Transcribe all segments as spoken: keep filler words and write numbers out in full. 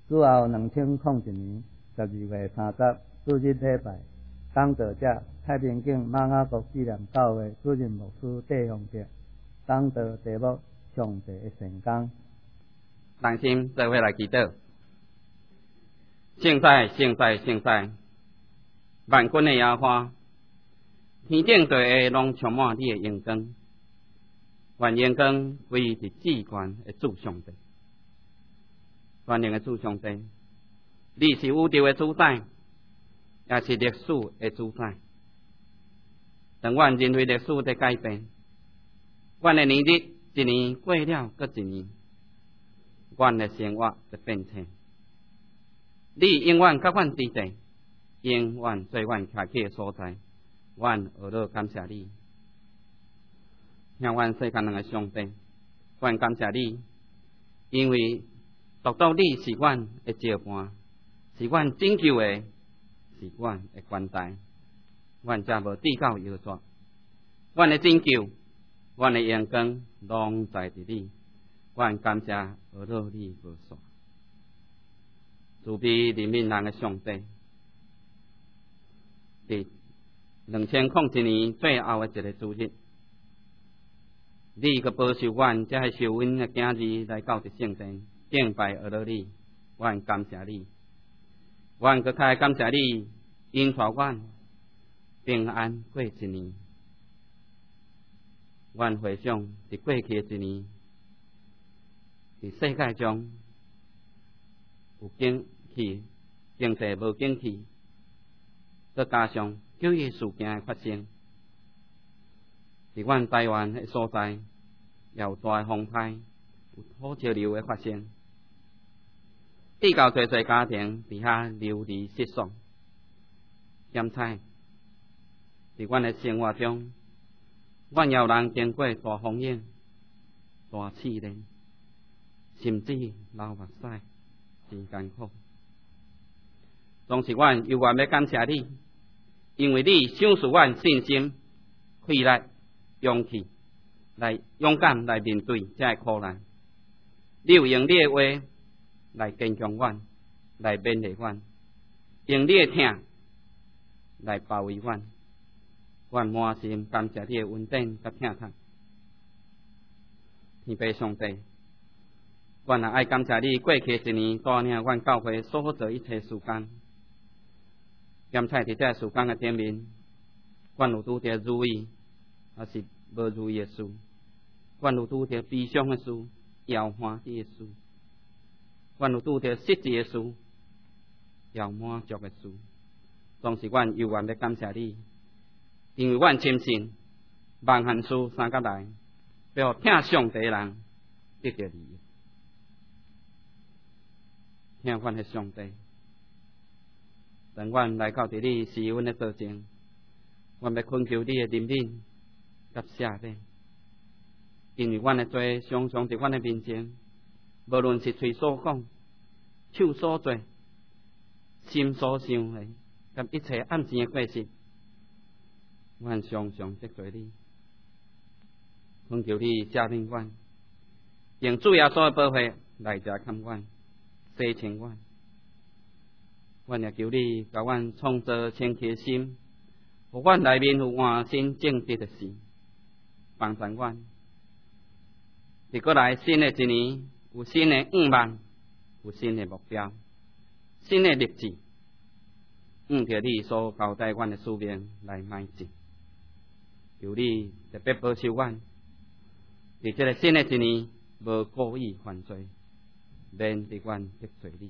此后两千零一年十二月三十主日礼拜，讲道者太平境马雅国纪念教会主任牧师戴宏杰，讲道题目上帝的成功。 同心做伙来祈祷。圣哉圣哉圣哉，万军的耶和华，天顶地下拢充满你的荣光，愿荣光归伫至高的主上帝。万能的主上帝，你是宇宙的主宰，也是历史的主宰。当阮人类历史在改变，阮的年日一年过了搁一年，阮的生活在变迁。你永远甲阮伫地，永远做阮徛起的所在。阮学乐感谢你，向阮世间人的上帝，阮感谢你，因为独独你是阮的照伴，是阮拯救的，是阮的关怀。阮才无跌到摇绝，阮的拯救，阮的阳光拢在伫你。阮感谢学乐你无煞。慈悲怜悯人的上帝，伫两千零一年最后的一个主日，你个保守阮，才系受恩的囝儿来到伫圣殿敬拜学乐你，阮感谢你，阮搁开感谢你，引带阮平安过一年。阮回想伫过去的一年，伫世界中有景气，经济无景气，再加上九一事件的发生，伫阮台湾的所在，也有大风台，有土石流的发生，比较侪侪家庭伫遐流离失所。兼且伫阮的生活中，阮也有人经过大风影、大试炼，甚至流目屎，真艰苦。总是阮犹原要感谢你，因为你赏赐阮信心、气力、勇气，来勇敢来面对这个苦难。你有用你的话来坚强阮，来勉励阮，用你的疼来包围阮。阮满心感谢你的恩典甲疼痛。天父上帝，阮也爱感谢你过去一年带领阮教会所做一切事工。兼且伫这事工的顶面，阮有拄着如意，也是无如意的事；阮有拄着悲伤的事，也有欢喜的事；阮有拄着失志的事，也有满足的事。总是阮犹原要感谢你，因为阮深信万幸事三甲来，要听上帝的人得着利益。听阮的上帝。当阮来到伫你施恩的道前，阮要恳求你的怜悯甲赦免，因为阮的罪常常伫阮的面前，无论是嘴所讲、手所做、心所想的，甲一切暗生的过失，阮常常得罪你。恳求你赦免阮，用主耶稣的宝血来遮看阮、洗清阮。阮也求你甲阮创造清洁心，互阮内面有换新正直的心，帮助阮。伫过来新的一年，有新的愿望，有新的目标，新的日子，按着你所交代阮的使命来迈进。求你特别保守阮，伫这个新的一年，无故意犯罪，免得阮得罪你。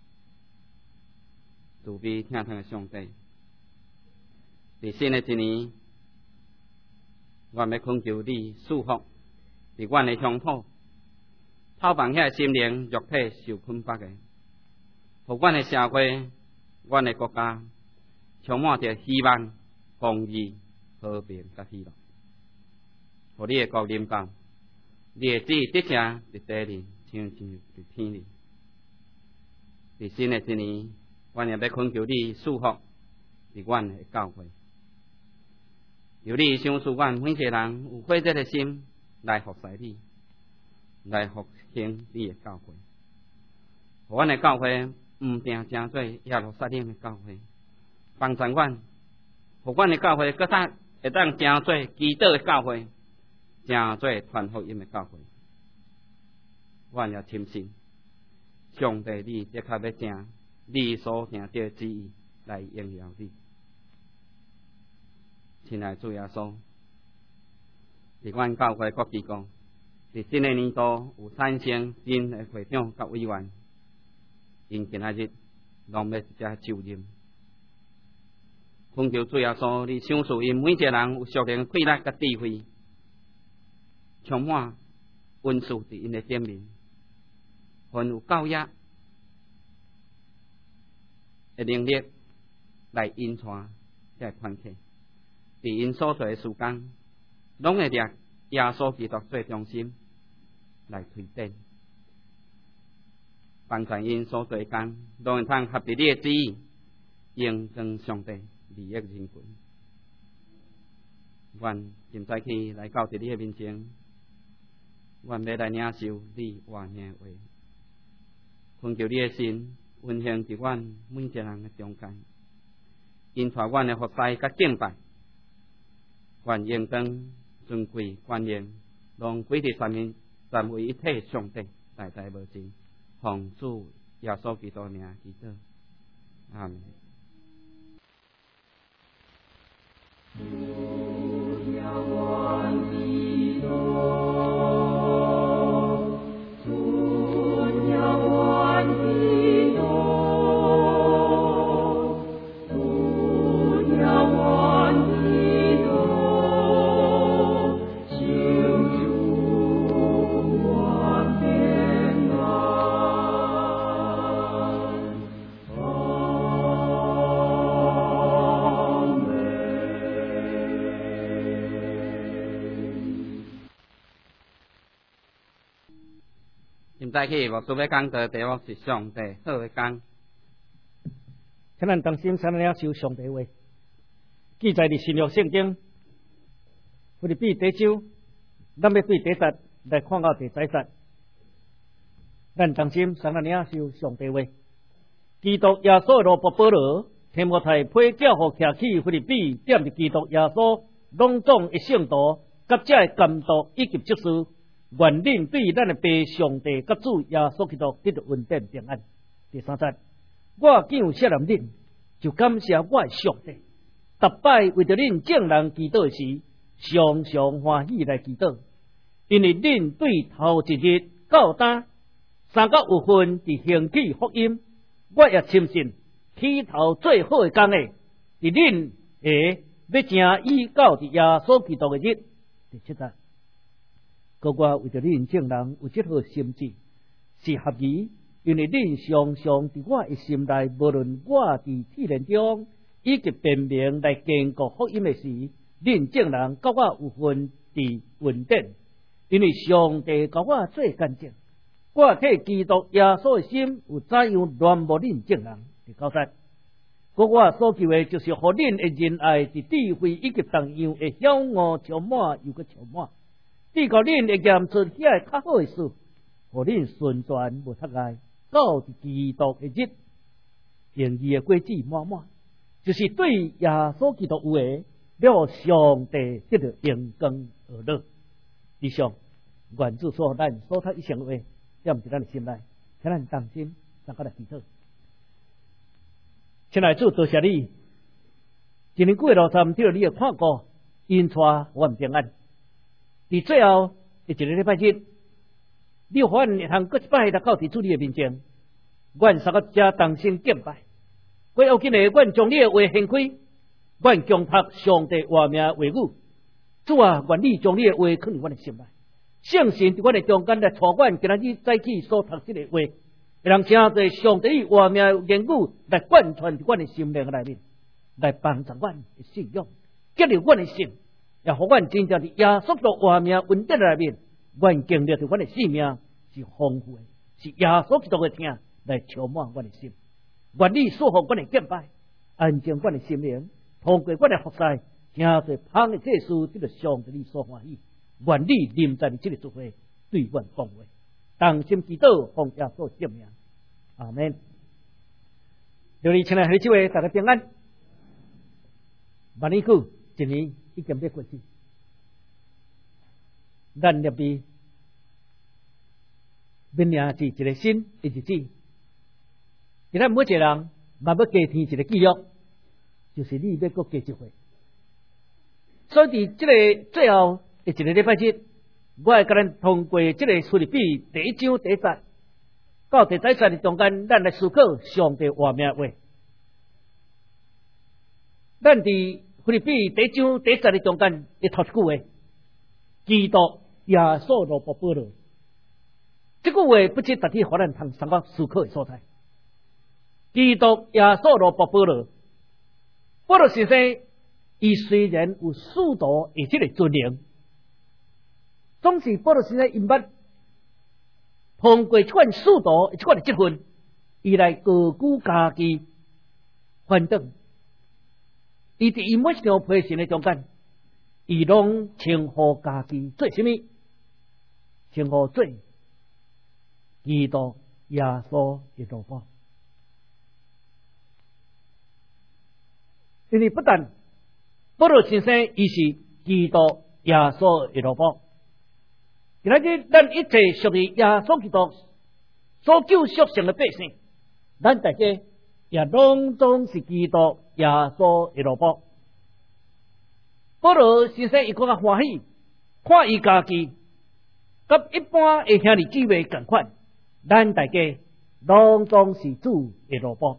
慈悲疼痛的上帝，伫新的一年，阮要恳求你赐福伫阮的乡土，透放遐心灵肉体受困迫的，互阮的社会、阮的国家充满着希望、公义、和平甲喜乐。互你的国临到，你的旨意得成伫地里，像像伫天里。伫新的一年，阮也要恳求你赐福伫阮的教会，由你赏赐阮每一个人有火热的心来服侍你，来复兴你的教会， 互阮的教会毋定成做耶路撒冷的教会，帮助阮，互阮的教会搁较会当成做基督的教会，成做传福音的教会。阮也深信，上帝你的确要正你所定的旨意来应验你。亲爱的主耶稣，伫阮教会国基讲，伫新的年度有产生新的会长甲委员，因今仔日拢要直接就任。恳求主耶稣，你赏赐因每一个人有属灵的气力甲智慧，充满恩赐伫因的顶面，凡有教育的能力来引带这个团体，伫因所做的事工，拢会掠耶稣基督做中心来推展，帮助因所做的工，拢会通合伫你的旨意，应光上帝利益人群。阮今早起来到伫你的面前，阮要来领受你话语的话，恳求你的心运行伫阮每一个人的中间，引带阮的服侍甲敬拜，愿荣光尊贵观念，拢归伫三面三位一体上帝代代无尽，奉主耶稣基督名祈祷，阿门。再去无所要讲的题目是上帝好的讲， 请咱当心三领受上帝话，记载伫新约圣经，腓立比第一章，咱要对第十来看到第十节，咱当心三领受上帝话。基督耶稣的罗伯保罗、提摩太批教互徛起腓立比，点伫基督耶稣隆重的圣道，甲这的监督以及职事。愿领对咱的爸上帝甲主耶稣基督得到稳定平安。第三节，我既有谢难恁，就感谢我的上帝，逐摆为着恁正人祈祷时，常常欢喜来祈祷，因为恁对头一日到今三角有份伫行起福音，我也深信起头最好的工诶，伫恁会要正依到伫耶稣基督的日。第七节。个我为着恁正人有这号心志，是合宜，因为恁常常伫我的心内，无论我伫体验中以及辨明来坚固福音的时，恁正人甲我有份伫稳定，因为上帝甲我做见证，我替基督耶稣的心有怎样乱无恁正人。第九节，个我所求的就是互恁的仁爱伫智慧以及同样会晓悟充满又个充满。地告恁会验出遐较好的事，互恁顺全无脱碍，到伫基督的日，用伊的果子满满，就是对耶稣基督有的，了上帝得到荣光而乐。以上愿主所咱所读一成的话，点伫咱的心内，请咱当心，大家来祈祷。亲爱的主，多谢你，一年过路程，对你的看顾，因带我们平安。伫最后一个礼拜日，你互阮通搁一摆来到伫主你的面前，阮三个遮同心敬拜。我要紧的，阮将你的话献开，阮强读上帝话命话语。主啊，愿你将你的话放入阮的心内，圣神伫阮的中间来带阮今仔日早起所读这个话，会让诚侪上帝话命言语来贯穿伫阮的心灵内面，来帮助阮的信仰，激励阮的心。也互阮真正伫耶稣的话命稳定内面，阮经历着阮的生命是丰富的，是耶稣基督的听来充满阮的心。愿你赐福阮的敬拜，安静阮的心灵，通过阮的服侍，诚侪芳的这事得着上帝你所欢喜。愿你临在你这个聚会对阮讲话，当心祈祷，奉耶稣圣名， 阿门。六二亲爱的姊妹，大家平安。万年久，一年已经要过去，咱入去明年是一个新的日子。今仔每一个人嘛要加添一个记录，就是你要搁加一回。所以伫这个最后的一个礼拜日，我会甲咱通过这个出入比第一章第一节到第十节的中间，咱来思考上帝话命话。咱伫出入比第一章第一节的中间，会读一句话：基督耶稣罗伯保罗。这句话不只特地互咱通三个思考的所在。基督耶稣罗伯保罗，保罗先生，伊虽然有使徒的这个尊名，总是保罗先生因捌通过这款使徒这款的职分，伊来高举家己反正。伊伫伊每一条批信的中间，伊拢称呼家己做什么？称呼做基督耶稣的罗伯。因为不但保罗先生伊是基督耶稣的罗伯，今日咱一切属于耶稣基督所救赎成的百姓，咱大家也拢总是基督耶稣的罗伯。保罗先生伊更加欢喜，看伊家己甲一般的兄弟姊妹同款，咱大家拢总是主的罗伯。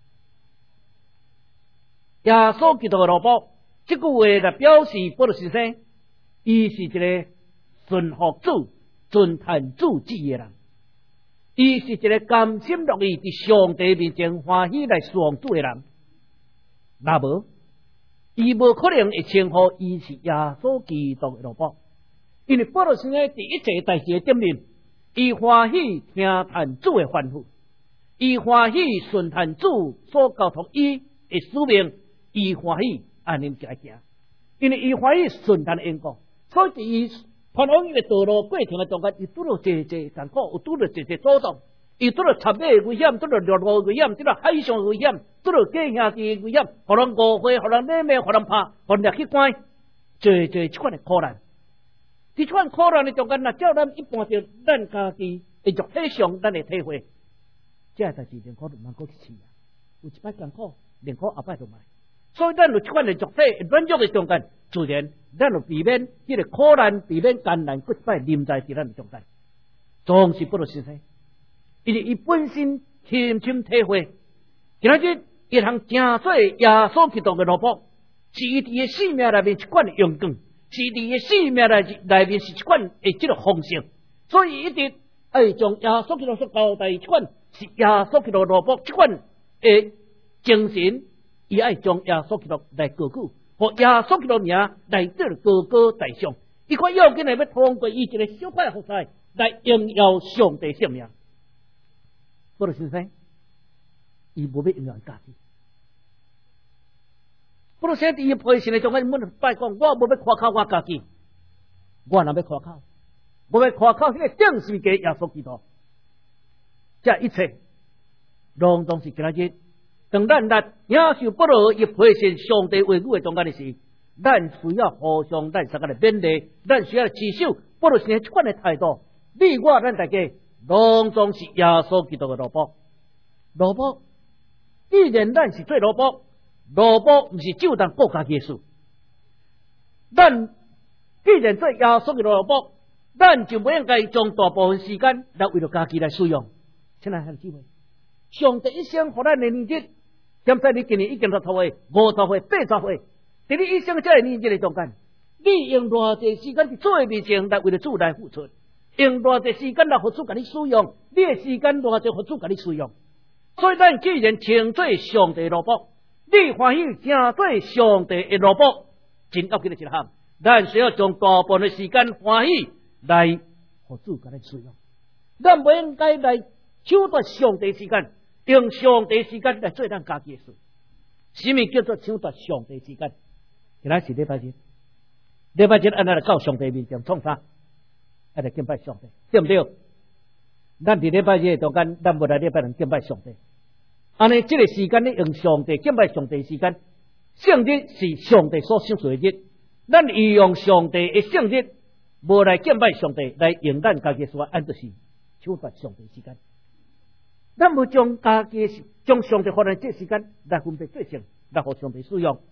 耶稣基督的罗伯，这句话来表示保罗先生，伊是一个顺服主、尊叹主旨的人。伊是一个甘心乐意伫上帝面前欢喜来顺主的人。那无，伊无可能会称呼伊是耶稣基督的罗伯，因为保罗先生伫一切代志的点面，伊欢喜听叹主的吩咐，伊欢喜顺叹主所交托伊的使命。伊欢喜安尼来行，因为伊欢喜顺坦的因果，所以伊传往伊的道路过程的中间，伊拄到济济艰苦，有拄到济济阻挡，伊拄到插马的危险，拄到落雨的危险，拄到海上的危险，拄到假兄弟的危险，互人误会，互人勒命，互人拍，互人掠去关，济济这款的苦难。这款苦难的中间，若照咱一般着咱家己的肉体上，咱的体会，这代志连苦都蛮过去试啊，有一摆艰苦，连苦后摆就卖。所以，咱有这款的肉体软弱的中间，自然咱就避免这个苦难，避免艰难，骨摆临在伫咱的中间。总是保罗先生，因为伊本身深深体会，今日一项正做耶稣基督的罗伯，是伊伫个生命内面一款的荣光，是伫个生命内内面是一款的这个丰盛。所以，一直爱将耶稣基督所交代这款是耶稣基督罗伯这款的精神。伊爱将耶稣基督来高举，和耶稣基督名来做高高大上。伊看要紧来要通过伊一个小块服侍来荣耀上帝圣名。保罗先生，伊无要荣耀家己。保罗先生伊批信的中间，每摆讲，我无要夸口我家己，我若要夸口，无要夸口迄个正是嘅耶稣基督。这一切，拢总是今仔日。当咱来领受保罗伊批信上帝话语的中间的时，咱需要互相咱三个来勉励，咱需要持守保罗先生这款的态度。你我咱大家拢总是耶稣基督的罗伯。罗伯，既然咱是做罗伯，罗伯不是就当国家的事。咱既然做耶稣基督的罗伯，咱就不应该将大部分时间来为了家己来使用。亲爱的姊妹，上帝一生给咱的年纪。现在你今年已经六十岁、五十岁、八十岁，在你一生这个年纪的中间，你用偌济时间去做面前来为了主来付出，用偌济时间来互主给你使用，你的时间偌济互主给你使用。所以咱既然称做上帝的罗伯，你欢喜正做上帝的罗伯，真要紧的一项，咱需要将大部分的时间欢喜来互主给你使用。咱不应该来抢夺上帝时间。用上帝时间来做咱家己的事，什么叫做抢夺上帝时间？今仔是礼拜日，礼拜日按咱来到上帝面前创啥？爱来敬拜上帝，对不对？ 咱伫礼拜日中间，咱无来礼拜日敬拜上帝。安尼，这个时间咧用上帝敬拜上帝的时间，圣日是上帝所赏赐的日，咱利用上帝的圣日，无来敬拜上帝，来用咱家己所按就是抢夺上帝的时间。咱无将家己将上帝发的这时间来分别做成，来互上帝使用。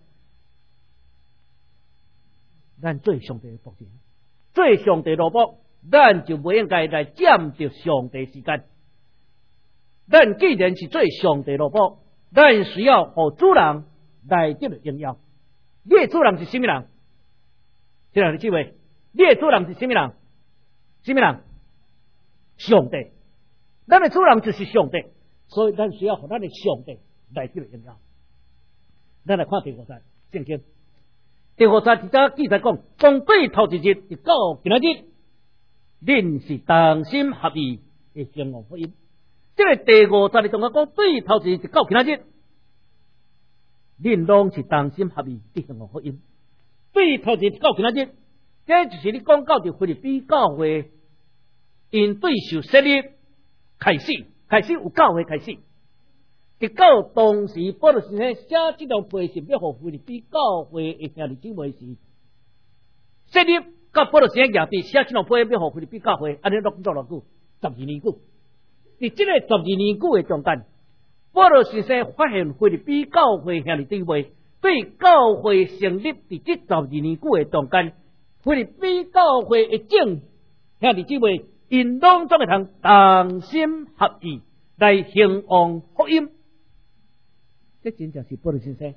咱做上帝的仆人，做上帝萝卜。咱就不应该来占着上帝时间。咱既然是做上帝萝卜，咱需要和主人来得到荣耀。你的主人是什么人？这样的机会，你的主人是什么人？什么人？上帝。咱的主人就是上帝，所以咱需要和咱的上帝来得到荣耀。咱来看第五节圣经，第五节一则记载讲，从对头一日直到今仔日。恁是同心合意的兴旺福音。这个第五节里同我讲，对头一日到今仔日，恁拢是同心合意的兴旺福音。对头一日到今仔日，这就是你讲到的菲律宾教会，因对受设立开始，开始有教会开始，直到当时保罗先生写这张批信要互菲律宾教会的兄弟姊妹时，设立。到保罗先生亚弟写这种批要互菲律宾教会，安尼录多偌久？十二年久。伫这个十二年久的中间，保罗先生发现菲律宾教会兄弟姊妹对教会成立伫这十二年久的中间，菲律宾教会的正兄弟姊妹因拢总会通同心合意来兴旺福音。这真正是保罗先生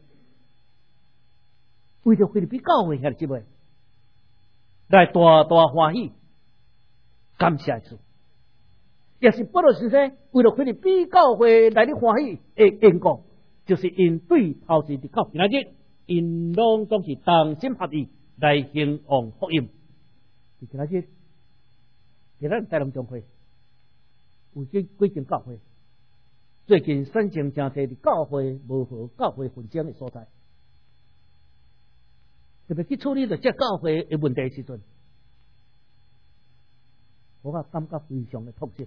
为着菲律宾教会兄弟姊妹。来大大欢喜，感谢主。也是保罗先生为了菲律宾教会来的欢喜的缘故，就是因对头一日到今仔日，因拢总是同心合意来兴旺福音。今仔日，伫咱台南中会有几几间教会，最近选情真侪的教会无和教会纷争的所在。特别去处理着这教会的问题的时阵，我感觉非常的痛心。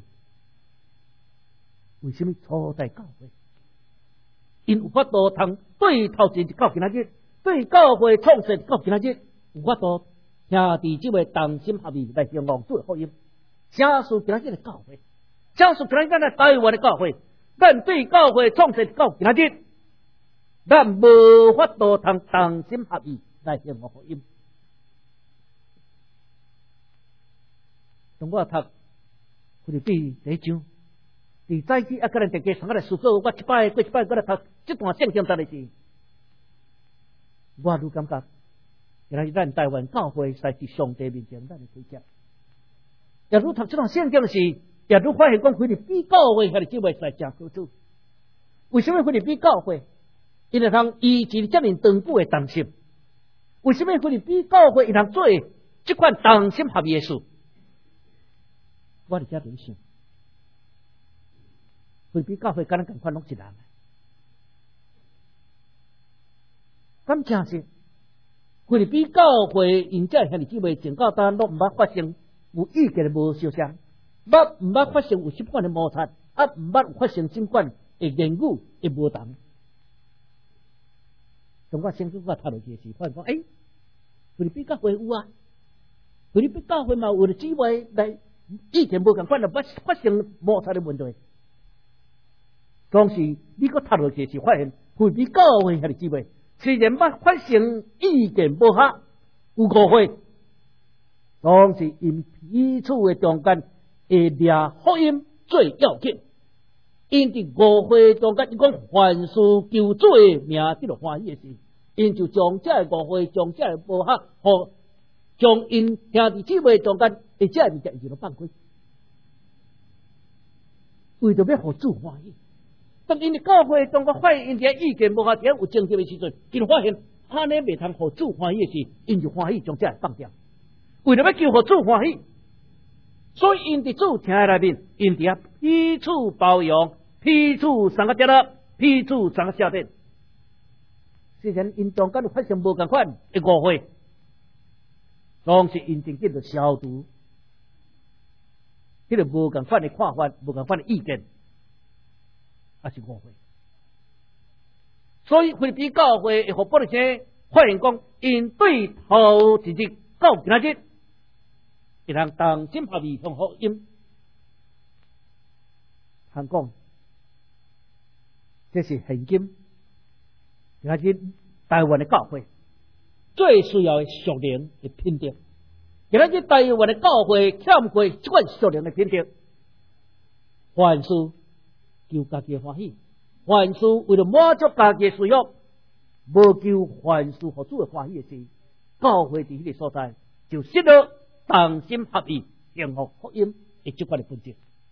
为什么初代教会，因有法度通对头一日到今仔日，对教会创设到今仔日，有法度兄弟姊妹同心合意来兴旺主的福音。假使今仔日的教会，假使今仔日咱台湾的教会，咱对教会创设到今仔日，咱无法度通同心合意。来兴旺福音。当我读菲律宾第一章，伫早起啊，个人大家上来思索，我一摆过一摆过来读这段圣经在的是，我愈感觉，原来咱台湾教会才是上帝面前咱的推荐。也愈读这段圣经时，也愈发现讲菲律宾教会还是姊妹在真好处。为什么菲律宾教会因为通医治遮尔长久的同心？为什么菲律宾教会伊通做这款同心合意的事？我伫遮在想，菲律宾教会敢若共款拢一人，咁正是菲律宾教会因遮兄弟姊妹从到当拢毋捌发生有意见的无相像，捌毋捌发生有习惯的摩擦，啊毋捌发生习惯的言语的无同。从我先去我读落去时，发现讲，诶、欸，菲律宾教会有啊，菲律宾教会嘛有了姊妹来意见无共款，就捌发生摩擦的问题。当时你个读落去时，发现菲律宾教会兄弟姊妹虽然捌发生意见无合，有误会，当时因彼此的中间会抓福音最要紧。因伫误会中间，伊讲凡事求主的名得到欢喜的事，因就将这个误会、将这个无合，和将因兄弟姊妹中间的这个物件就放开，为着要互主欢喜。当因伫教会中间发现因伫意见无合，伫有争执的时阵，因发现安尼袂通互主欢喜的事，因就欢喜将这个放掉，为了要求互主欢喜。所以因伫主听内面，因伫啊彼此包容，彼此相个接纳，彼此相个孝顺。虽然因中间有发生无共款的误会，当时因真正就消除， 迄个无共款的看法，无共款的意见，也是误会。所以菲律宾教会会互保利生发现讲，因对头一日到今仔日，会通同心合意向福音，通讲这是现今今仔日台湾的教会最需要的属灵的品德。今仔日台湾的教会欠缺这款属灵的品德，凡事求家己的欢喜，凡事为了满足家己的需要，无求凡事互主的欢喜的事，教会伫迄个所在就失了同心合意幸福福音的这款的本质。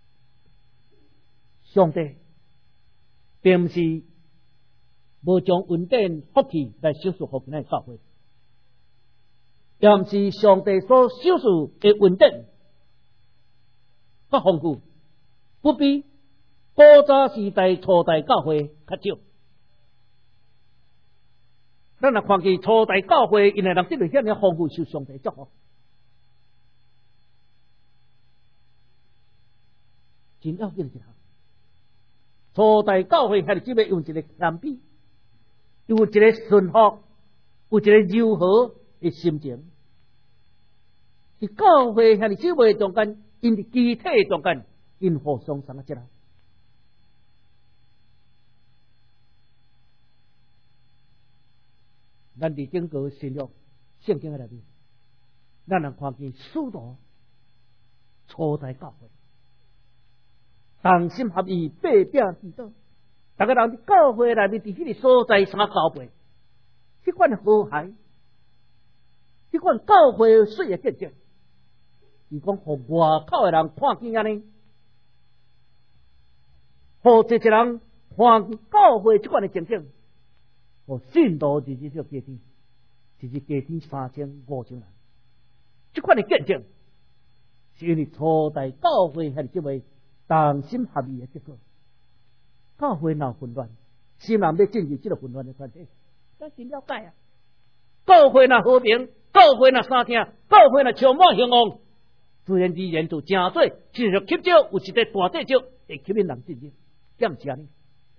上帝并不是无将恩典福气来享受福音的教会，也毋是上帝所享受的恩典较丰富，不比古早时代初代教会较少。咱若看见初代教会，因为人得到遐尔丰富，受上帝祝福，真要紧一项。初代教会还是只要用一个谦卑，有一个顺服，有一个柔和的心情。伫教会还是姊妹中间，因伫肢体中间，因互相相接纳。咱伫整个新约圣经的内面，咱能看见许多初代教会同心合意，八饼之道，大家人伫教会内面，伫迄个所在相交配，迄款和谐，迄款教会水的见证，是讲互外口的人看见安尼，互一个人看见教会即款的情景。我信徒日日就加添，日日加添三千五千人。这款的见证，是因为初代教会还是这位同心合意的结果。教会闹混乱，心人要进入这个混乱的团体，咱真了解啊。教会若和平，教会若三听，教会若充满兴旺，自然而然就真多，进入吸招，有一个大地招会吸引人进入，这毋是安尼。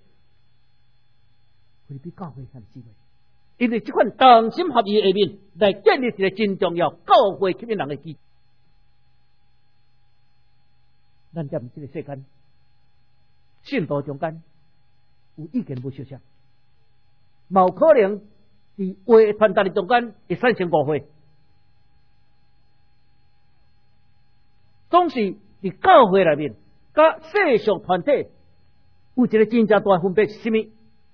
会比教会还是智慧，因为这款同心合意的下面来建立一个真重要教会吸引人的基。咱在这个世间，信徒中间有意见不相像，冇可能伫话传达的中间会产生误会，总是伫教会内面，甲世俗团体有一个真正大分别是什么？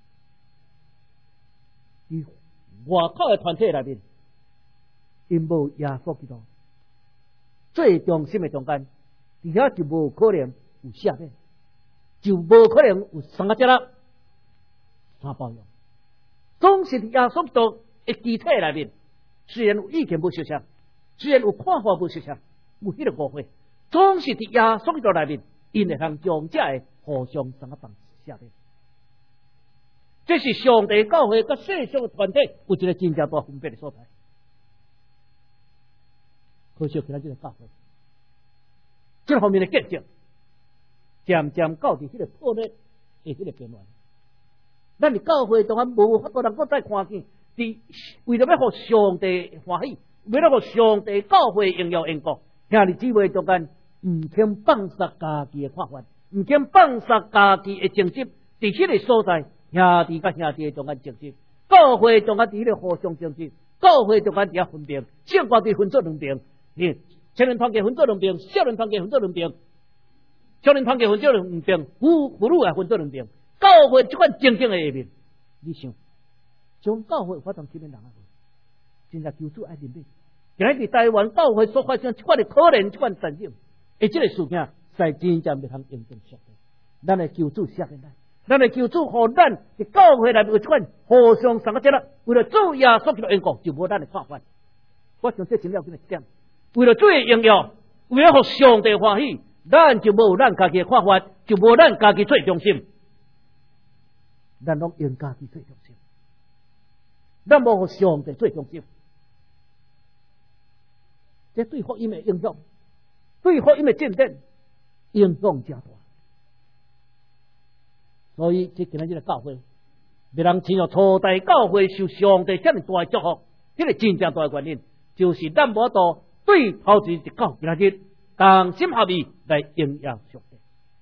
伫外口的团体内面，因无耶稣基督最中心的中间，伫遐就无可能有下面，就无可能有三个节啦、三包容。总是伫耶稣基督的肢体内面，虽然有意见不相像，虽然有看法不相像，有迄个误会，总是伫耶稣基督内面，因会通将这个互相三个放下面。这是上帝教会甲世俗的团体有一个真正大分别的所在。可惜今仔日的教会，这方面的见证，渐渐到伫迄个破裂的迄个边缘。咱伫教会中间无法度能够再看见，伫为了要互上帝欢喜，为了互上帝教会荣耀因果，兄弟姊妹中间唔肯放下家己的看法，唔肯放下家己的情执，伫迄个所在。兄弟甲兄弟中间争执，教会中间伫咧互相争执，教会中间伫遐分辨，圣光伫分做两边，你青年团结分做两边，少年团结分做两边，少年团结分做两边，妇妇女也分做两边。教会即款正经的下面，你想，将教会发展起面人啊，真正求主爱面对。今日伫台湾教会所发生即款的可怜即款战争，而即个事件，使真正袂通应证上帝。咱来求主赦免咱。咱来求主，互咱伫教会内面有一款互相相接纳，为了主耶稣基督的缘故，就无咱的看法。我想这真了紧一点，为了主的荣耀，为了互上帝欢喜，咱就无咱家己的看法，就无咱家己最中心。咱拢用家己最中心，咱无互上帝最中心。这对福音的影响，对福音的见证， 影响真大。所以这今仔日的教会，别人亲像初代教会受上帝这么大的祝福，这个真正大的原因，就是咱无度对头前一到今仔日，同心合意来应验上帝。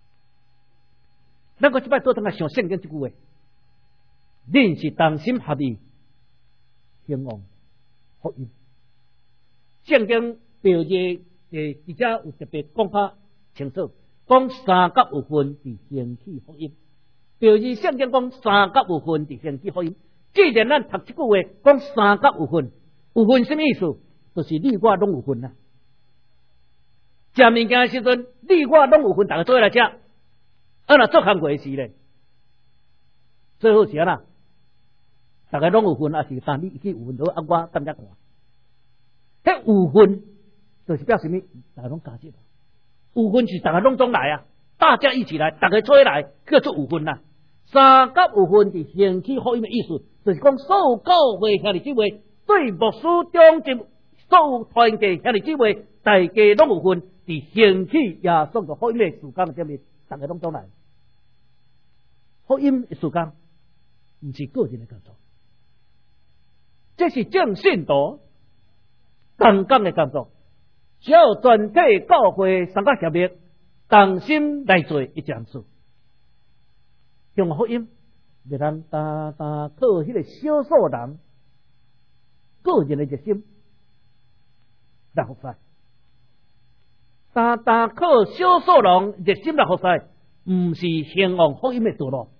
咱个即摆做阵来想圣经这句话，恁是同心合意兴旺福音。圣经标记诶，而且有特别讲较清楚，讲三甲有份伫兴起福音。标记圣经讲三甲有份伫兴起福音。既然咱读这句话，讲三甲有份，有份什么意思？就是你我拢有份啊。食物件的时阵，你我拢有份，大家做来食。啊，若做工过时咧，最好是啊啦，大家拢有份，啊是但你一去有份，好啊我等下看。迄有份就是表示咩？大家拢加入，有份是大家拢总来啊，大家一起来，大家出来叫做有份啦。三甲有份是兴起福音的意思，就是讲所有教会兄弟姊妹对牧师中心所有团契兄弟姊妹，大家拢有份，伫兴起耶稣的福音的时间上面，大家拢总来。福音的时间唔是个人的工作，这是正信徒同工的工作。只要全体教会三甲协力，同心来做一件事。用福音，别人单单靠迄个少数人个人的热心来服侍，单单靠少数人热心来服侍，唔是兴旺福音的道路。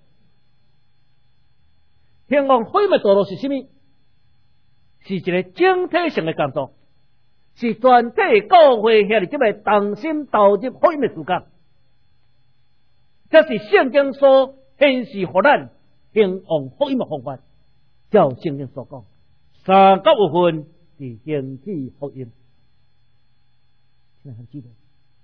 兴旺福音的道路是什么？是一个整体性的工作，是全体教会兄弟姊妹同心投入福音的时间。这是圣经所显示予咱兴旺福音的方法。照圣经所讲，三甲有份是兴起福音。现在很记得，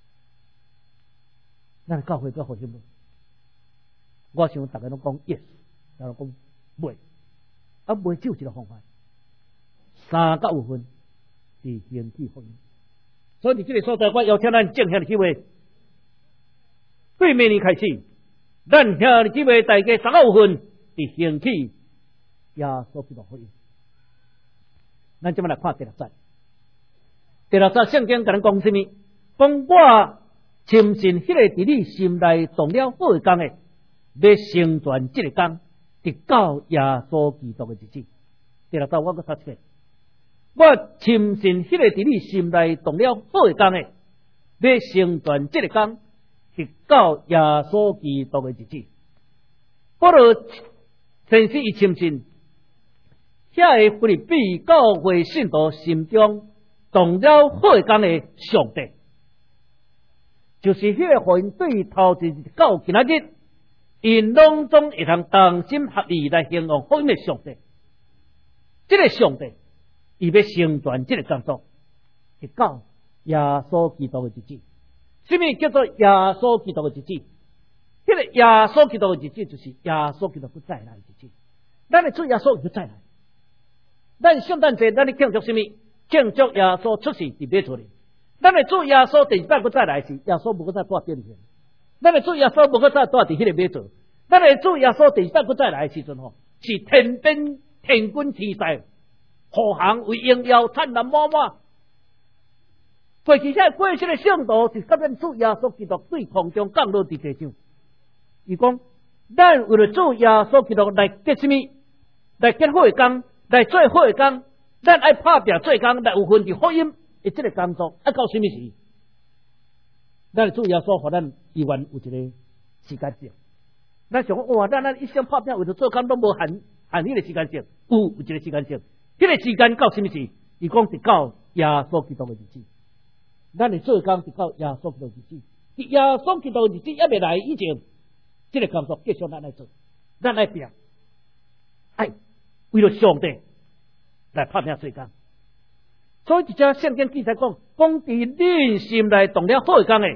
咱教会个福音无？我想大家拢讲 yes， 大家讲袂，啊袂只有一个方法，三甲有份是兴起福音。所以伫这个所在，我邀请咱正向的机会，对明年开始，咱兄弟姊妹大家三甲有份是兴起耶稣基督福音。咱即摆来看第六节，第六节圣经甲咱讲什么？讲我深信迄个伫你心内动了好的工的，要成全这个工，直到耶稣基督的日子。第六节我搁读一遍，我深信迄个伫你心内动了好的工的，要成全这个工，直到耶稣基督的日子。保罗先是伊深信，遐个腓立比教会信徒心中动了好的工的上帝，就是迄个互因对头前到今仔日，因拢总会通同心合意来兴旺福音的上帝。这个上帝，伊要成全这个工作，直到耶稣基督的日子。什么叫做耶稣基督的日子？迄、那个耶稣基督的日子，就是耶稣基督不再来的日子。咱的主耶稣不再来。咱圣诞节，咱咧庆祝什么？庆祝耶稣出世伫马祖里。咱的主耶稣第一摆不再来时，耶稣无再带变现。咱的主耶稣无再带伫迄个马祖。咱的主耶稣第一摆不再来的时阵吼，是天兵天军齐在，护航为荣耀灿烂满满。过去遐过去的圣徒是甲咱主耶稣基督对空中降落伫地上。伊讲，咱为了主耶稣基督来结什么？来结好的工，来做好的工，咱爱拍拼做工，来有份伫福音的这个工作，啊到什么时？咱主耶稣互咱医院有一个时间性。咱想讲，哇，咱咱一生拍拼为了做工，拢无限限迄个时间性，有有一个时间性。迄、那个时间到什么时？伊讲是到耶稣基督的日子。咱的做工是到耶稣基督的日子。伫耶稣基督的日子还未来以前，这个工作继续咱来做，咱来拼，哎，为了上帝来拍拼做工。所以一只圣经记载讲，讲伫恁心内动了好的工的，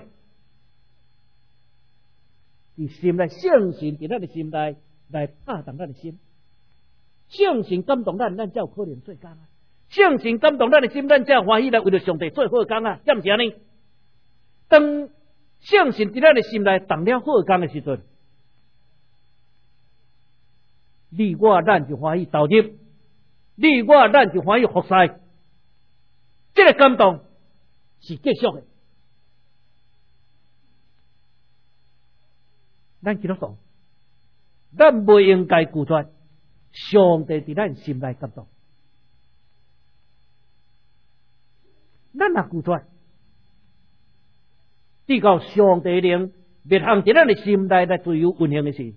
伫心内圣神伫咱的心内来拍动咱的心，圣神感动咱，咱才有可能做工啊。圣神感动咱的心，咱才欢喜来为了上帝做好的工啊，敢毋是安尼？当相信伫咱的心内动了好工的时阵，你我咱就欢喜投入，你我咱就欢喜服侍。这个感动是继续的。咱基督徒，咱不应该拒绝上帝伫咱心内感动。咱若拒绝，直到上帝灵灭行伫咱的心内来自由运行的时，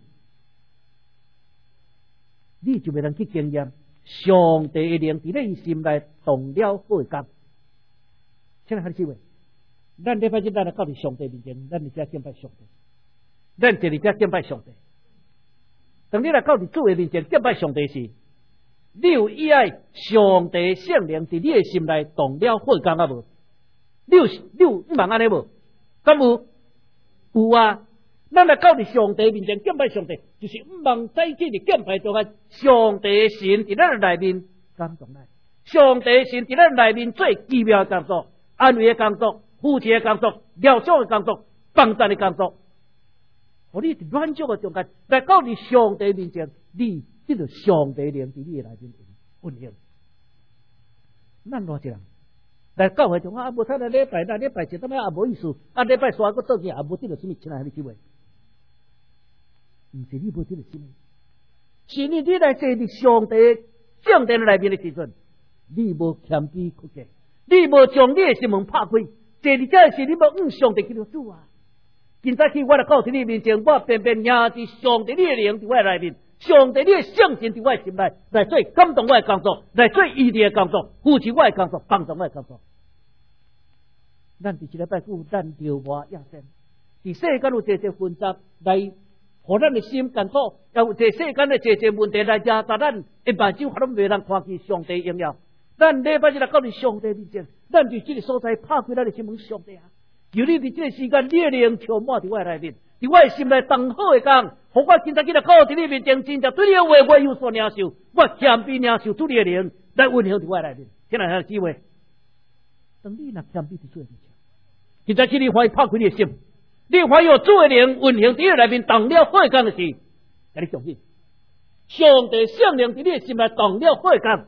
你就未能去经验上帝的灵伫咱心内动了好的工。请来姊妹，咱礼拜日咱来到伫上帝面前，咱伫遮敬拜上帝，咱伫遮敬拜上帝。当你来到伫主的面前敬拜上帝时，你有意爱上帝圣灵伫你的心内动了好工啊无？你有你有你望安尼无？敢有？有啊！咱来到伫上帝面前敬拜上帝，就是毋望再去伫敬拜中间，上帝的神伫咱内面感动咱，上帝的神伫咱内面最奇妙的工作。安慰的工作、扶持的工作、疗伤的工作、帮助的工作，互你伫软弱的中间来到你上帝面前，你即个上帝灵伫你的内面运行。咱偌济人来教会中啊，无睇来礼拜，那礼拜一点仔也无意思，啊礼拜三个倒去也无得到什么，亲爱的姊妹，毋是你无得到什么，是你你来坐伫上帝圣殿内面的时阵，你无谦卑屈膝。你无将你的心门拍开，坐伫遮的是你无向上帝去着主啊！今早起我来到伫你面前，我偏偏迎着上帝你的灵伫我内面，上帝你的圣神伫我心内，来做感动我的工作，来做医治的工作，扶持我的工作，帮助我的工作。咱伫一礼拜久，咱着活亚生，伫世间有侪侪纷杂来，互咱的心艰苦，也有侪世间的侪侪问题来压榨咱，一万手还拢未能看见上帝荣耀。咱礼拜日来到你上帝面前，咱伫这个所在拍开咱的心门，上帝啊！求你伫这个时间，你的灵充满伫我的内面，伫我的心内动好的工，互我今早起来到伫你面前，真正对你的话我有所领受，我谦卑领受主你的灵来运行伫我的内面。现在还有机会，当你若谦卑伫主的面前，今早起你欢喜拍开你的心，你欢喜有主的灵运行伫你的内面，动了好的工的时，甲你相信，上帝圣灵伫你的心内动了好的工。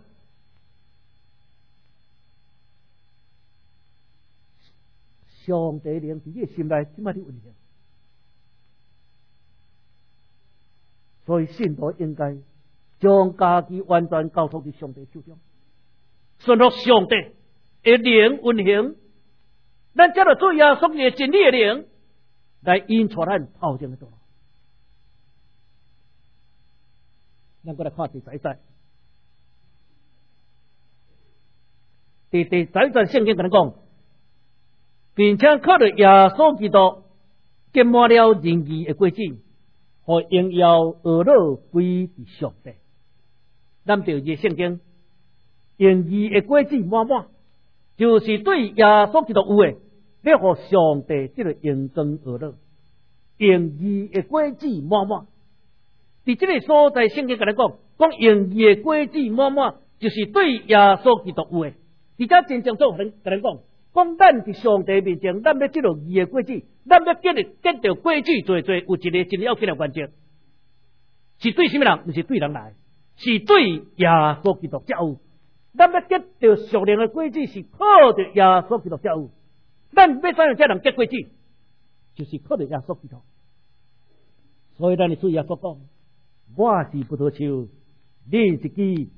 上帝灵伫你的心内，即摆伫运行，所以信徒应该将家己完全交托伫上帝手中，顺服上帝的灵运行，咱才着做耶稣的真理的灵来引出咱头前的道路。咱过来看第十一节，第第十一节圣经跟咱讲。并且靠着耶稣基督结满了仁义的果子，和荣耀恶乐归于上帝。咱就这圣经，仁义的果子满满，就是对耶稣基督有的，要和上帝这个荣光恶乐。仁义的果子满满，伫这个所在圣经跟咱讲，讲仁义的果子满满，就是对耶稣基督有的。而且真正做跟咱讲。讲咱伫上帝面前，咱要得到义的果子，咱要结着结着果子，做做有一个真要紧的原则，是对什么人？不是对人来，是对耶稣基督才有。咱要结着属灵的果子，是靠着耶稣基督才有。咱要怎样才能结果子？就是靠着耶稣基督。所以咱的主耶稣讲：“我是葡萄树，你是枝，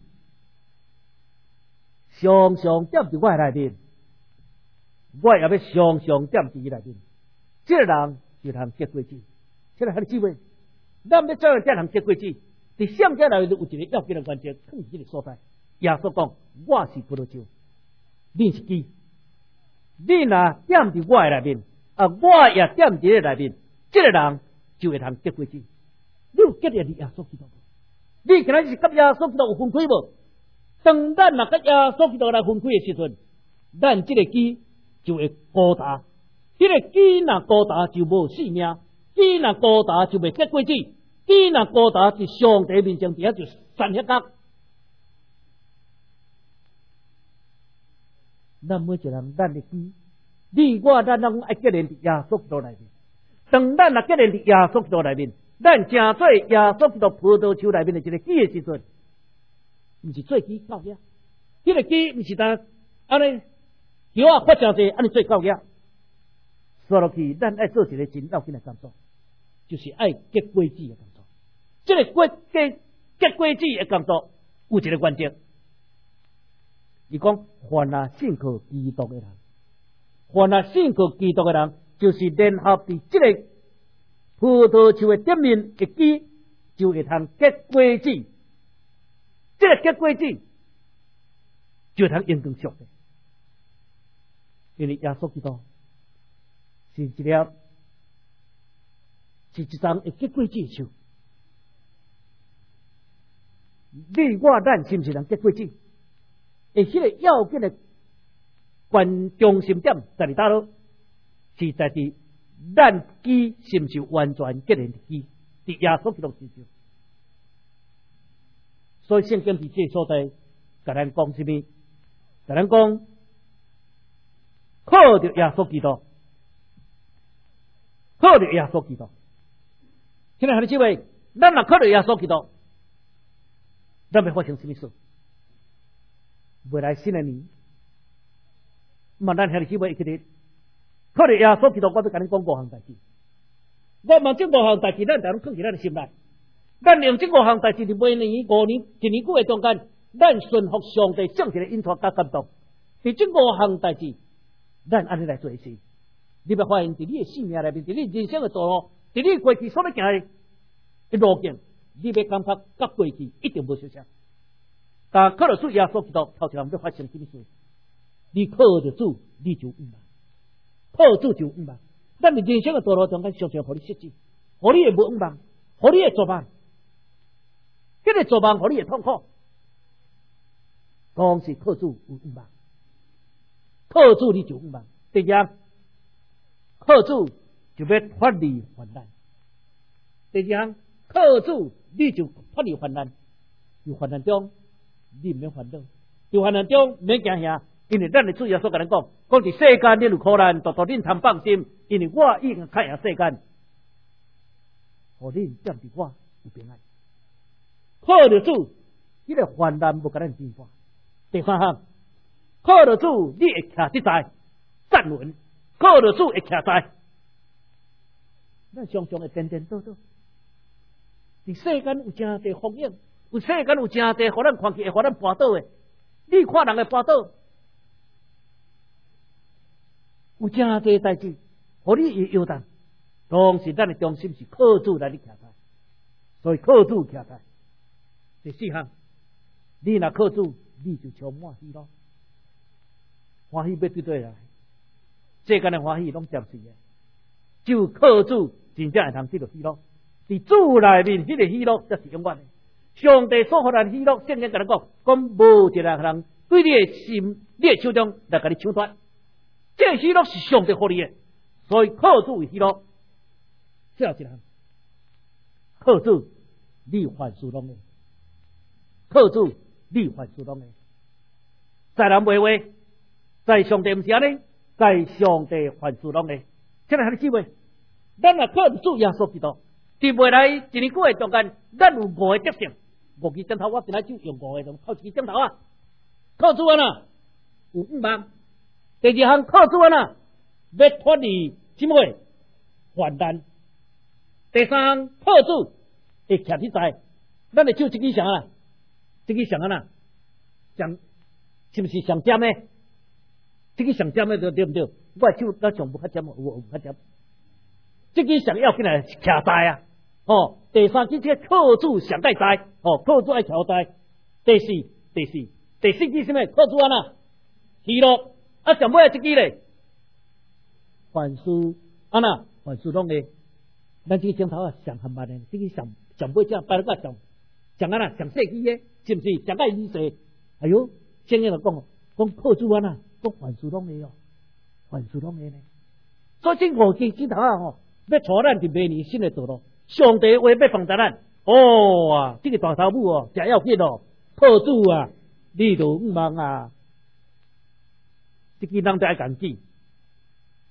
常常踮伫我内面。”我也要常常踮伫伊内面，这个人就通结果子。现在还有机会，咱要怎样才能结果子？伫圣经内面有一个要紧的关键，放伫这个所在。耶稣讲：“我是葡萄树，你是枝。你若踮伫我的内面，啊，我也踮伫你内面，这个人就会通结果子。你有结着你耶稣基督无？你今仔是甲耶稣基督有分开无？当咱若甲耶稣基督来分开的时阵，咱这个枝。就会高大，迄个枝若高大就无性命，枝若高大就袂结果子，枝若高大伫上帝面前底下就散迄角。咱每一个人，咱的枝你我咱拢爱结连伫耶稣基督内面。当咱若结连伫耶稣基督内面，咱正做耶稣基督葡萄树内面的一个基的时阵，毋是做基到遐。迄个基毋是单安尼叶啊发诚济，安尼做到遐。说落去，咱爱做一个真要紧的工作，就是爱结果子的工作。这个果结结果子的工作有一个原则，伊讲凡啊信靠基督的人，凡啊信靠基督的人，就是联合伫这个葡萄树的顶面的基，就会通结果子。这个结果子就通应更熟的，因为耶稣基督是一粒是一丛会结果子的树。你我咱是毋是人结果子？诶，迄个要紧的关中心点在伫倒落？是在伫咱基是毋是完全结连的基？伫耶稣基督身上。所以圣经伫这所在，甲咱讲什么？甲咱讲靠着耶稣基督，靠着耶稣基督。现在兄弟姊妹，咱若靠着耶稣基督，咱会发生什么事？未来新的年，嘛，咱兄弟姊妹一起嚟，靠着耶稣基督，我要甲你讲五项代志。我问这五项代志，咱就拢放伫咱的心内。咱用这五项代志伫每年、五年、一年久的中间，咱顺服上帝圣洁的引导甲感动。伫这五项代志，咱安尼来做事，你要发现伫你的生命内面，伫你人生的道路，伫你过去所要行的路径，你要感觉甲过去一定无相像。但靠着主耶稣基督，头一项要发生什么事？你靠着主，你就有嘛；靠主就有嘛。咱伫人生的道路中间，常常互你设置，互你的无望，互你的作梦。这个做梦，互你会痛苦，讲是靠主有望，靠主你就有望。第二，靠主就要脱离患难。第二，靠主你就脱离患难。在患难中，你唔免烦恼；在患难中唔免惊吓，因为咱的主耶稣甲咱讲，讲伫世间你有苦难，独独恁通放心，因为我已经看赢世间，互恁占伫我有平安。靠着主，你个患难无甲咱征服。第三项，靠着主，你会徛得在站稳；靠着主会徛在，咱常常会颠颠倒倒。伫世间有真侪风险，有世间有真侪互咱看起会互咱绊倒的。你看人会绊倒，有真侪代志，互你会摇动。当时咱的中心是靠主来你徛在，所以靠主徛在。第四项，你若靠主，你就充满喜乐，欢喜要对对来。世间的欢喜拢暂时的，只有靠主真正会通得到喜乐。伫主内面，迄、那个喜乐才是永远的。上帝所予咱喜乐，圣经甲咱讲，讲无一个人对你的心、你的手中来甲你抢夺。这个喜乐是上帝予你的，所以靠主为喜乐。最后一项，靠主你凡事拢会。靠主，你凡事拢会。在人袂话，在上帝毋是安尼，在上帝凡事拢会。亲爱的姊妹，咱若靠主耶稣基督，伫未来一年久的中间，咱有五个德性。五支枕头，我今仔就用五个，靠一支枕头啊！靠主啊呐，有五万。第二项靠主啊呐，要脱离什么患难。第三项靠主会徛伫在，咱会就这支上啊。这个上啊呐，上是不是上尖呢？这个上尖呢对不对？我手咱上不较尖，有有较尖。这个上要紧来徛在啊！哦，第三支这个靠主上盖在，哦，靠主爱徛在。第四，第四，第四支什么？靠主啊呐，喜乐啊！上尾啊这支咧，凡事啊呐，凡事拢会。咱这个镜头啊上很慢的，这个上上尾这摆个上。上啊啦，上细机嘅，是不是？上介意思？哎哟，圣经就讲，讲靠主啊呐，讲凡事拢会哦，凡事拢会呢。所以这五支指头啊，吼，要带咱伫明年新的道路，上帝话要放在咱。哦啊，这个大头母哦，真要紧哦，靠主啊，你就唔忙啊。这个人就爱讲记，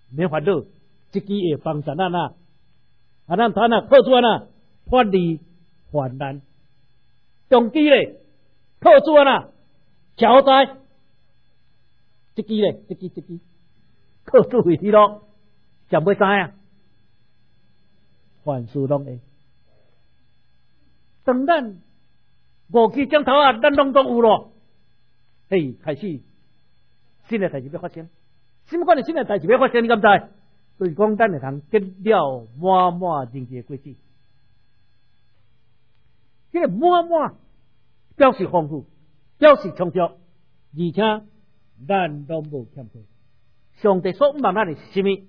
免烦恼，即支会帮助咱啊，啊，咱谈啊靠主啊，脱离患难。中基咧，靠主啊，交代，即支咧，即支即支，靠主为是咯，想要知啊，凡事拢会。当咱五支钟头啊，咱拢都有咯，嘿，开始新的代志要发生，什么款的新的代志要发生？你敢知？就是讲咱会通结了满满人际果子，这个满满表示丰富，表示充足，而且咱都无欠缺。上帝所望咱的是什么？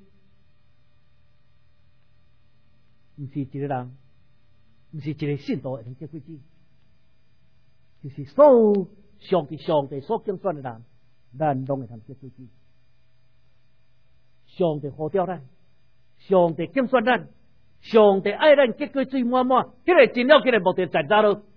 不是一个人，不是一个信徒会通结果子，就是所有上帝上帝所拣选的人，咱拢会通结果子。上帝呼召咱，上帝拣选咱，上帝爱咱结果最满满，这个真了，这个目的在哪咯？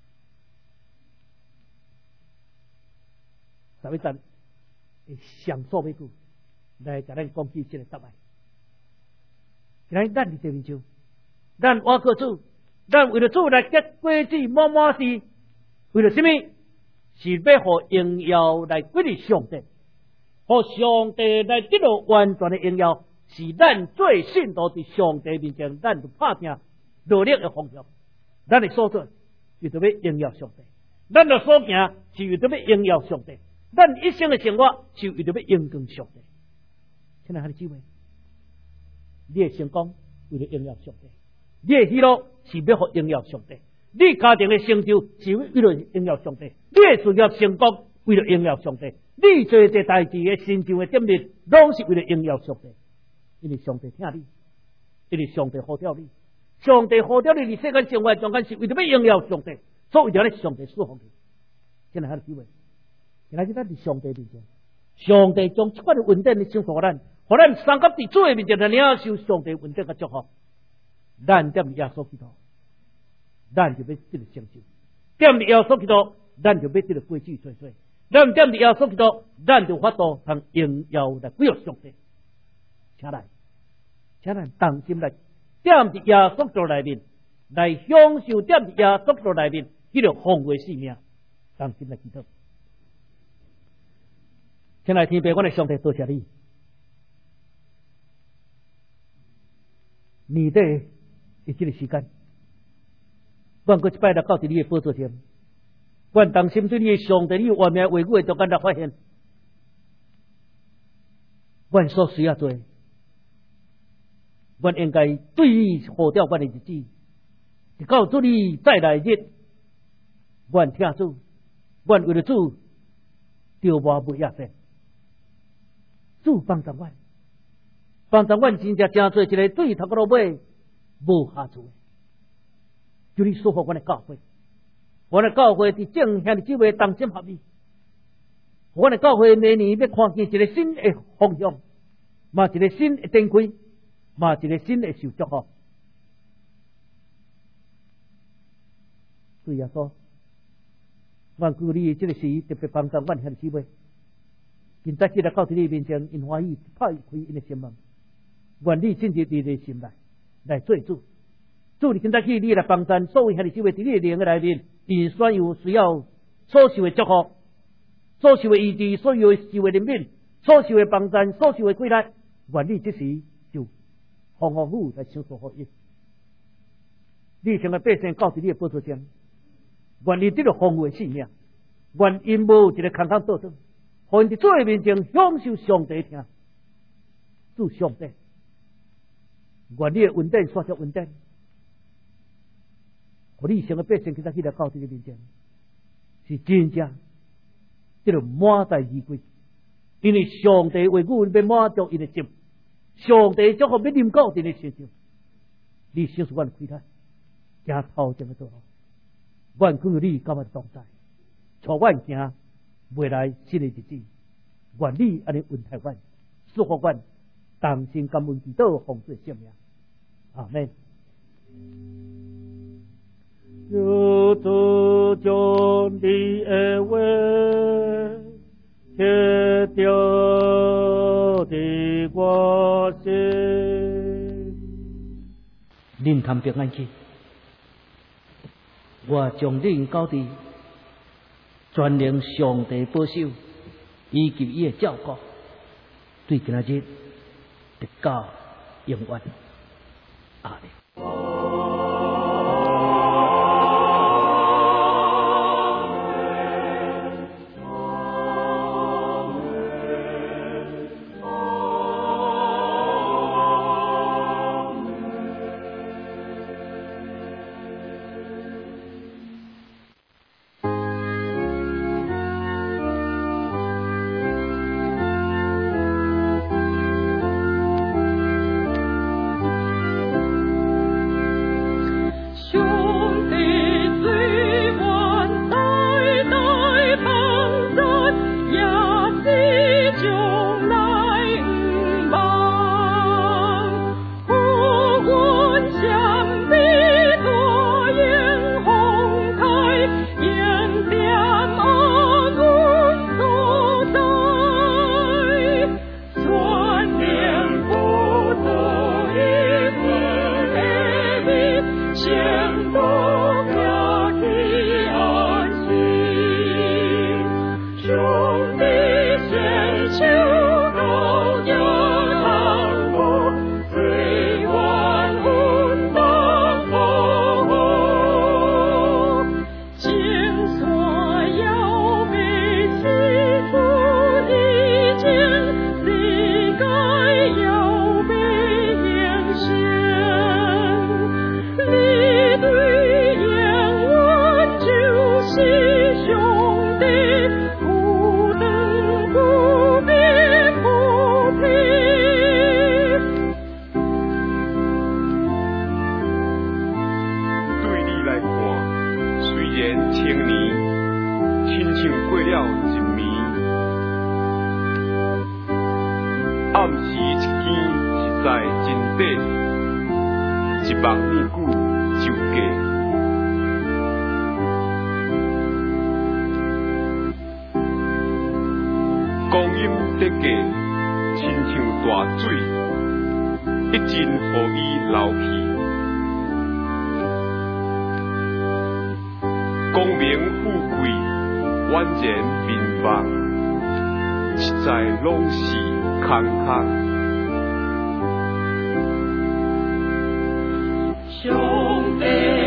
十一站会上诉美句来甲咱讲起这个答案。今日咱伫这面上，咱我靠主，咱为了主来结果子满满是为了什么？是要互荣耀来归于上帝。互上帝来得到完全的荣耀，是咱最信徒伫上帝面前，咱就拍拼努力的方向。咱的所做是要荣耀上帝，咱的所行是为着要荣耀上帝，咱一生的生活是为着要荣光上帝。亲爱的姊妹，你的成功为了荣耀上帝，你的喜乐是要互荣耀上帝，你家庭的成就是为了荣耀上帝，你的事业成功为了荣耀上帝。你做这代志的成就的点力，拢是为了荣耀上帝，因为上帝听你，因为上帝呼召你，上帝呼召你伫世间生活中间是为了要荣耀上帝，所以为了上帝侍奉你。现在还有机会，现在咱伫上帝面前，上帝将这款的稳定的生活咱，互咱三甲伫主的面前来领受上帝稳定的祝福。咱踮耶稣基督，咱就要得到成就；踮耶稣基督，咱就要得到过去岁岁。咱踮伫耶稣基督，咱就法度通荣耀来归于上帝。请来，请咱同心来踮伫耶稣基督内面，来享受踮伫耶稣基督内面迄个丰贵生命。同心来祈祷。请来天父，我的上帝，多谢你，年底的这个时间，我过一摆来到伫你的宝座前。阮同心对你的上帝，你完美话语的中间来发现，阮所需要做，阮应该对你呼召阮的日子，直到主你再来日，阮听主，阮为了主，丢无不亚些，主帮助阮，帮助阮真正真做一个对头到尾无下处，就你所互阮的教诲。我的教会伫正向的姊妹同心合意，我的教会明年要看见一个新的方向，嘛一个新的展开，嘛一个新的受祝福。对耶稣，我鼓励这个时特别帮助阮向的姊妹，现在记得到你面前，因欢喜拍开因的心门，愿你进入你的心内来做主。主，你今仔起，你来帮助所有向的姊妹伫你的灵的内面。因所有需要所受的祝福，所受的医治，所有受的怜悯，所受的帮助，所受的归来，愿你这时就风风雨来享受福音。你成个百姓到伫你的宝座前，愿你得到丰富的性命，愿因无一个空空倒转，互因伫主的面前享受上帝听，主上帝，愿你的稳定所着稳定。互你成个百姓，今仔起来到这个面前，是真正这个满载而归，因为上帝为我要满足因的心，上帝祝福要临到因的身上，你享受我的亏待，行头前的道路，愿靠你今日同在，带我行未来新的日子，愿你安尼恩待我，祝福我，同心感恩祈祷，奉主圣名，阿门。有主将你的话，贴着的我心。恁谈平安去，我将恁交伫全能上帝保守，以及伊的照顾，对今仔日直到永远。阿们。暗时一见实在真短，一望念久就过。光阴得过，亲像大水，一阵予伊流去。功名富贵，宛然面目，实在拢是空空。 兄弟。